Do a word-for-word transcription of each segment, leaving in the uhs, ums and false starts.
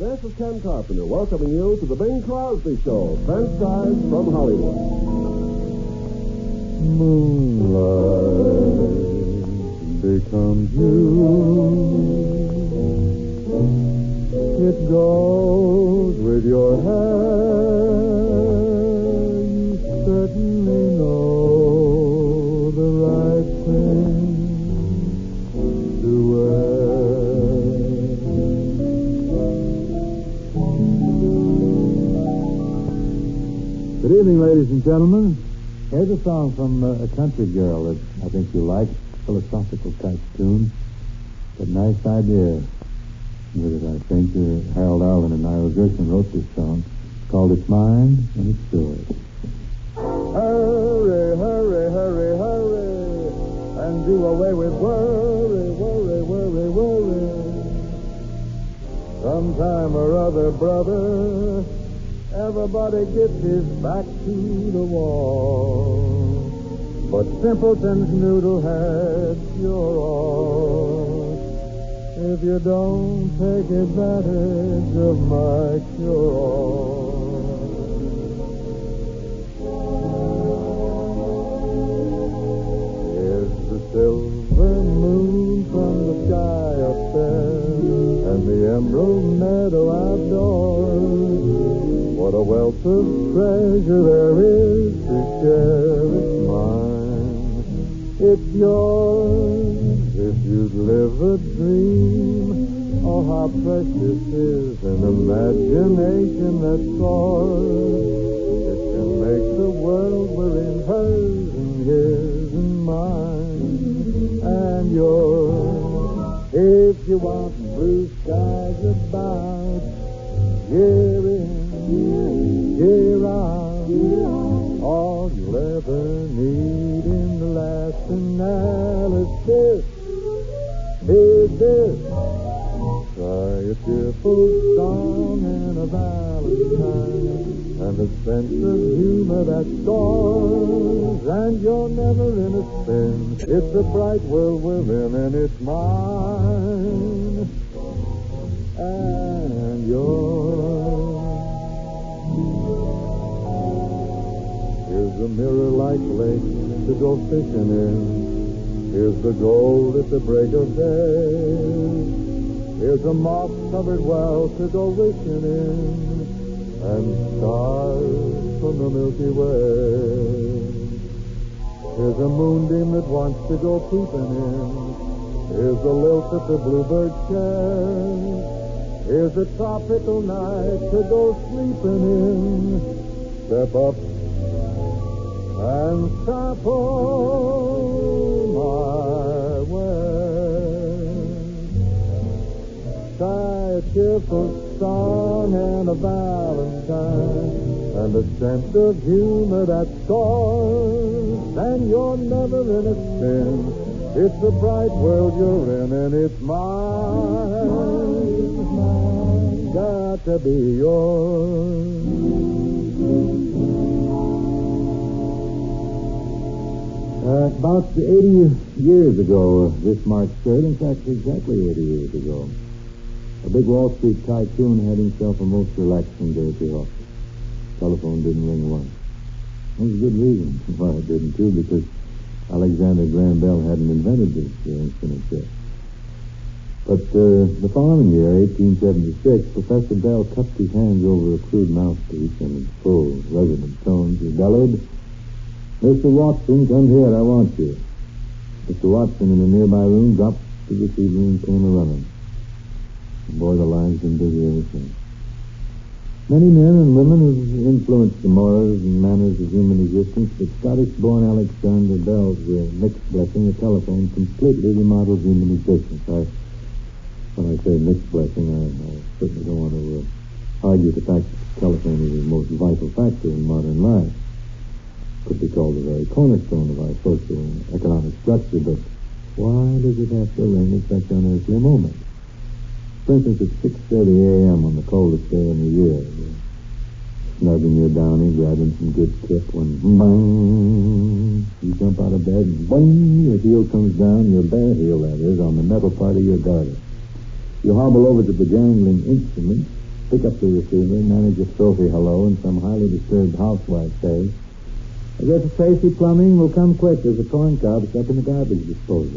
This is Ken Carpenter welcoming you to the Bing Crosby Show, transcribed from Hollywood. Moonlight becomes you. It goes with your hair. You certainly know the right thing to wear. Good evening, ladies and gentlemen. Here's a song from uh, a country girl that I think you'll like. Philosophical type tune. But nice idea with it, I think. Uh, Harold Arlen and Ira Gershwin wrote this song. It's called It's Mine and It's Yours. Hurry, hurry, hurry, hurry, and do away with worry, worry, worry, worry. Sometime or other, brother, everybody gets his back to the wall. But simpletons, noodleheads, you're all. If you don't take advantage of my cure-all. Here's the silver moon from the sky up there, and the emerald meadow outdoors. What a wealth of treasure there is to share. It's mine. It's yours if you'd live a dream. Oh, how precious is an imagination that soars. It can make the world we're in hers and his and mine and yours. If you want blue skies about, year in, year out, all you'll ever need in the last analysis is this. Try a cheerful song and a valentine and a sense of humor that stars, and you're never in a spin. It's a bright world we're in, and it's mine and yours. Here's a mirror-like lake to go fishing in. Here's the gold at the break of day. Here's a moss-covered well to go wishing in, and stars from the Milky Way. Here's a moonbeam that wants to go peeping in. Here's a lilt that the bluebird shares. Here's a tropical night to go sleeping in. Step up and sample my way. Try a cheerful song and a valentine and a sense of humor that soars, and you're never in a spin. It's a bright world you're in, and it's mine, got to be yours. Uh, about eighty years ago, uh, this March third, in fact, exactly eighty years ago, a big Wall Street tycoon had himself a most relaxing day at the office. Telephone didn't ring once. There was a good reason why it didn't, too, because Alexander Graham Bell hadn't invented this uh, instrument yet. But uh, the following year, eighteen seventy-six, Professor Bell cupped his hands over a crude mouthpiece, and in full, resonant tones, he bellowed, "Mister Watson, come here, I want you." Mister Watson, in a nearby room, dropped to the receiver and came a-running. Boy, the line's been busy ever since. Many men and women have influenced the morals and manners of human existence, but Scottish-born Alexander Bell's uh, mixed blessing, the telephone, completely remodeled human existence. I, when I say mixed blessing, I, I certainly don't want to uh, argue the fact that the telephone is the most vital factor in modern life. Could be called the very cornerstone of our social and economic structure, but why does it have to ring at such unearthly moments? For instance, at six thirty a.m. on the coldest day in the year, you're snugging your downy, grabbing some good kip, when bang, you jump out of bed, and bang, your heel comes down, your bare heel, that is, on the metal part of your garter. You hobble over to the jangling instrument, pick up the receiver, manage a trophy hello, and some highly disturbed housewife says, I guess Tracy Plumbing will come quick. There's a corn cob stuck in the garbage disposal.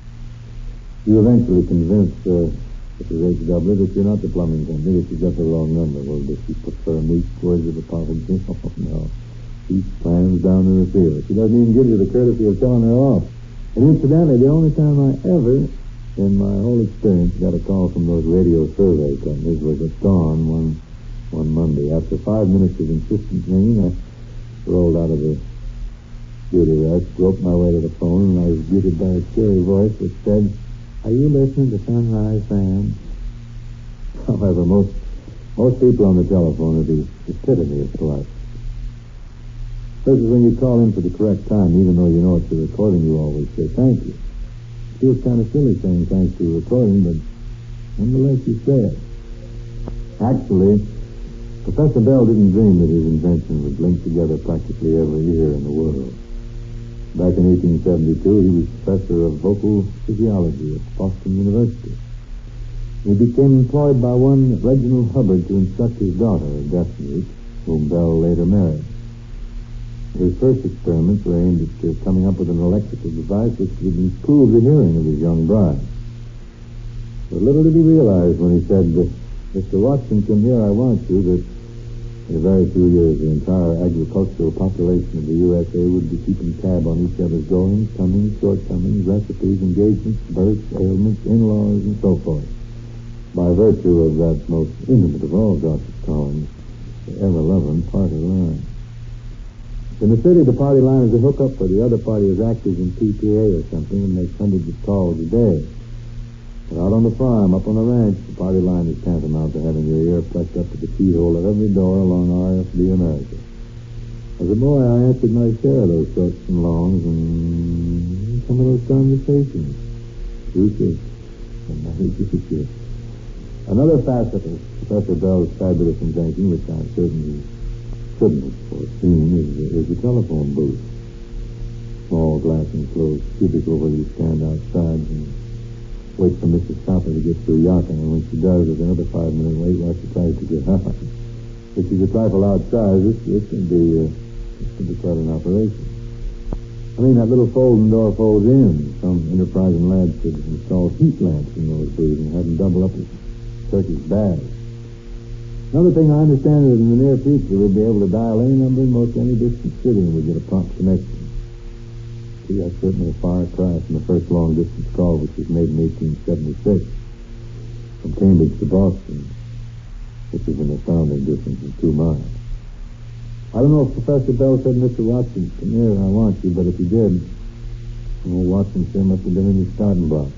You eventually convince uh, Mister H. W. that you're not the plumbing company, that you've got the wrong number. Well, does she prefer meat words of apology? Oh, no. She slams down the receiver. She doesn't even give you the courtesy of telling her off. And incidentally, the only time I ever, in my whole experience, got a call from those radio survey companies was at dawn one, one Monday. After five minutes of insistent ringing, I rolled out of the duty rest, groped my way to the phone, and I was greeted by a cheery voice that said, Are you listening to Sunrise Sam? However, most most people on the telephone are the epitome of polite. This is when you call in for the correct time, even though you know it's a recording, you always say thank you. It feels kind of silly saying thanks to a recording, but nonetheless you say it. Actually, Professor Bell didn't dream that his invention would link together practically every ear in the world. Back in eighteen seventy-two, he was professor of vocal physiology at Boston University. He became employed by one Reginald Hubbard to instruct his daughter, a deaf mute, whom Bell later married. His first experiments were aimed at uh, coming up with an electrical device which would improve the hearing of his young bride. But little did he realize when he said, Mister Watson, come here, I want you, that in a very few years the entire agricultural population of the U S A would be keeping tab on each other's goings, comings, shortcomings, recipes, engagements, births, ailments, in-laws, and so forth, by virtue of that most intimate of all gossip columns, the ever-loving party line. In the city, the party line is a hookup for the other party as actors in P T A or something and makes hundreds of calls a day. But out on the farm, up on the ranch, the party line is tantamount to having your ear pressed up to the keyhole at every door along R F B America. As a boy, I answered my share of those shorts and longs and some of those conversations. Juicy. And very juicy. Another facet of Professor Bell's fabulous invention, which I certainly couldn't have foreseen, is the, is the telephone booth. Small glass enclosed cubicle where you stand outside and wait for Missus Stopper to get through yachting, and when she does, there's another five-minute wait while she tries to get out. If she's a trifle outside, this, this can be uh, this can be quite an operation. I mean, that little folding door folds in. Some enterprising lads could install heat lamps in those booths and have them double up as turkey's bags. Another thing I understand is in the near future we'll be able to dial any number in most any distant city and we'll get a prompt connection. See, that's certainly a far cry from the first long-distance call, which was made in eighteen seventy-six from Cambridge to Boston, which is an astounding distance of two miles. I don't know if Professor Bell said, Mister Watson, come here, I want you, but if he did, old Watson sure must have been in his starting blocks.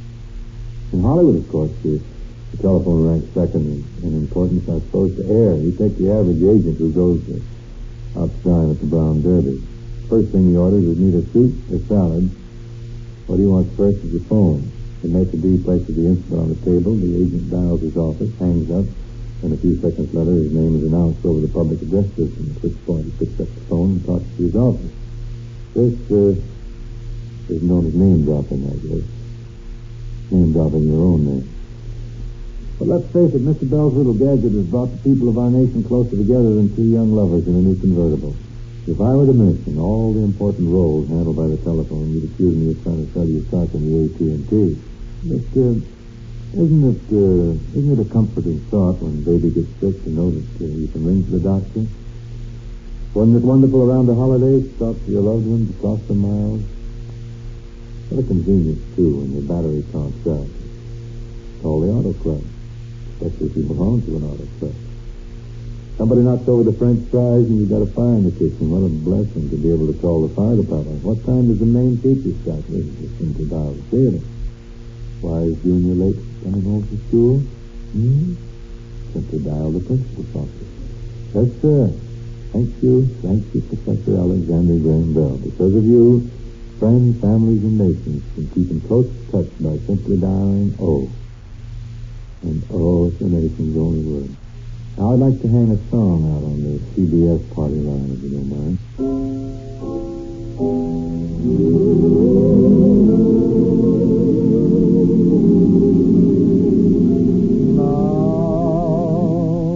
In Hollywood, of course, the, the telephone ranks second in, in importance, I suppose, to air. You take the average agent who goes to outshine at the Brown Derby. First thing he orders is need a soup or salad. What he wants first is the phone. The maitre d' places the instrument on the table. The agent dials his office, hangs up, and a few seconds later his name is announced over the public address system, at which point he picks up the phone and talks to his office. This uh, is known as name dropping, I guess. Name dropping your own name. But let's face it, Mister Bell's little gadget has brought the people of our nation closer together than two young lovers in a new convertible. If I were to mention all the important roles handled by the telephone, you'd accuse me of trying to sell you stock in the A T and T. But uh, isn't it uh, isn't it a comforting thought when baby gets sick to know that uh, you can ring to the doctor? Wasn't it wonderful around the holidays to talk to your loved ones across the miles? What a convenience, too, when your battery conks out. Call the auto club, especially if you belong to an auto club. Somebody knocks over the French fries and you've got a fire in the kitchen. What a blessing to be able to call the fire department. What time does the main teacher start? Well, just seem to dial the theater. Why is Junior late coming home from school? Hmm? Simply dial the principal's office. Yes, sir. Thank you. Thank you, Professor Alexander Graham Bell. Because of you, friends, families, and nations can keep in close touch by simply dialing O. And O is the nation's only word. Now, I'd like to hang a song out on the C B S party line, if you don't mind. Now,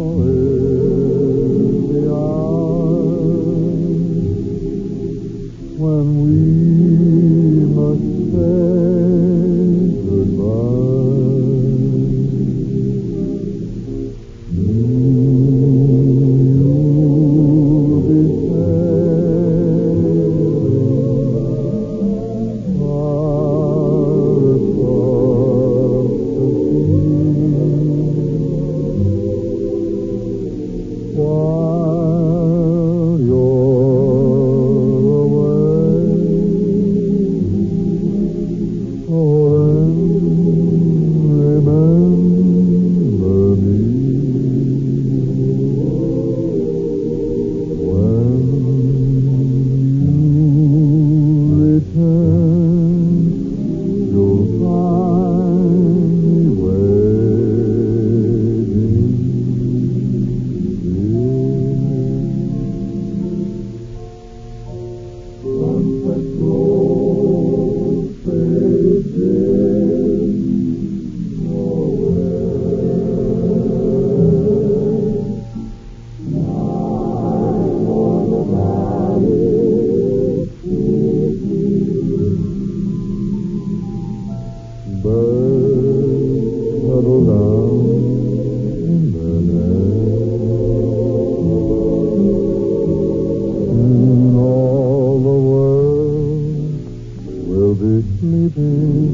will be sleeping.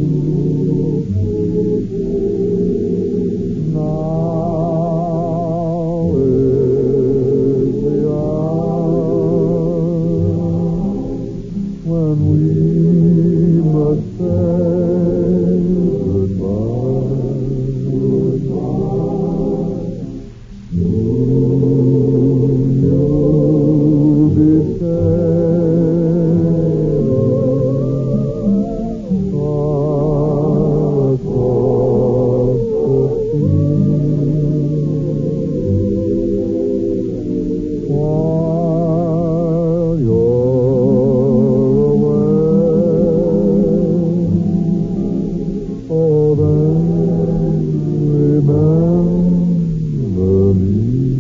Now is the hour when we must say goodbye. You'll be sailing far across the sea. While you're away, oh, then remember me.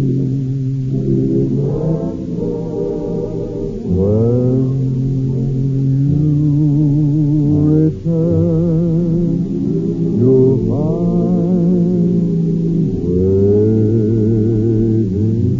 When you return, you'll find waiting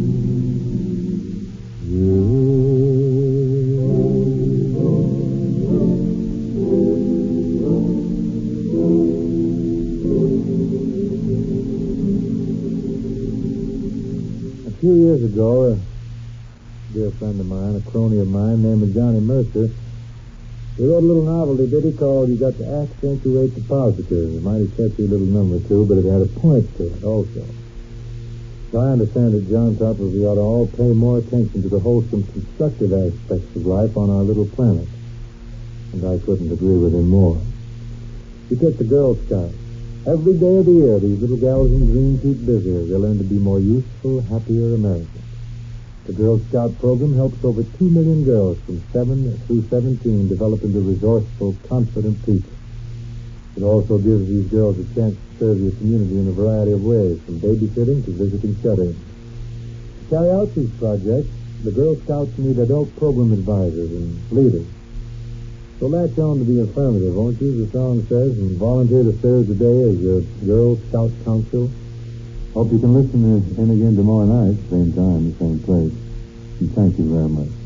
A few years ago, a dear friend of mine, a crony of mine named Johnny Mercer, he wrote a little novelty ditty called You Got to Accentuate the Positive. A mighty catchy little number, too, but it had a point to it also. So I understand that John thought that we ought to all pay more attention to the wholesome, constructive aspects of life on our little planet. And I couldn't agree with him more. He took the Girl Scouts. Every day of the year, these little gals in green keep busy as they learn to be more useful, happier Americans. The Girl Scout program helps over two million girls from seven through seventeen develop into resourceful, confident people. It also gives these girls a chance to serve your community in a variety of ways, from babysitting to visiting shut-ins. To carry out these projects, the Girl Scouts need adult program advisors and leaders. So latch on to the affirmative, won't you, the song says, and volunteer to serve today as your Girl Scout Council. Hope you can listen in again tomorrow night, same time, same place. And thank you very much.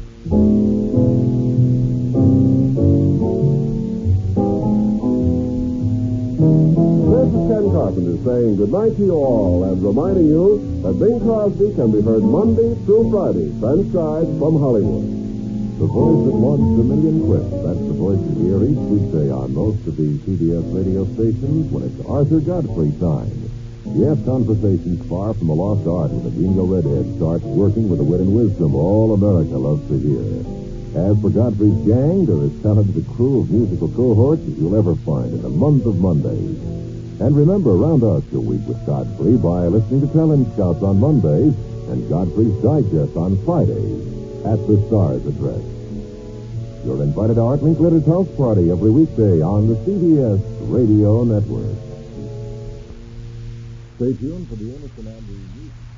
This is Ken Carpenter saying goodnight to you all and reminding you that Bing Crosby can be heard Monday through Friday, transcribed from Hollywood. The voice that launched a million quips. That's the voice you hear each weekday on most of the C B S radio stations when it's Arthur Godfrey time. Yes, conversations far from a lost art when the genial redhead starts working with the wit and wisdom all America loves to hear. As for Godfrey's gang, they're as talented a crew of musical cohorts as you'll ever find in a month of Mondays. And remember, round out your week with Godfrey by listening to Talent Scouts on Mondays and Godfrey's Digest on Fridays at the Star's address. You're invited to Art Linkletter's house party every weekday on the C B S Radio Network. Stay tuned for the Emerson Andrews News.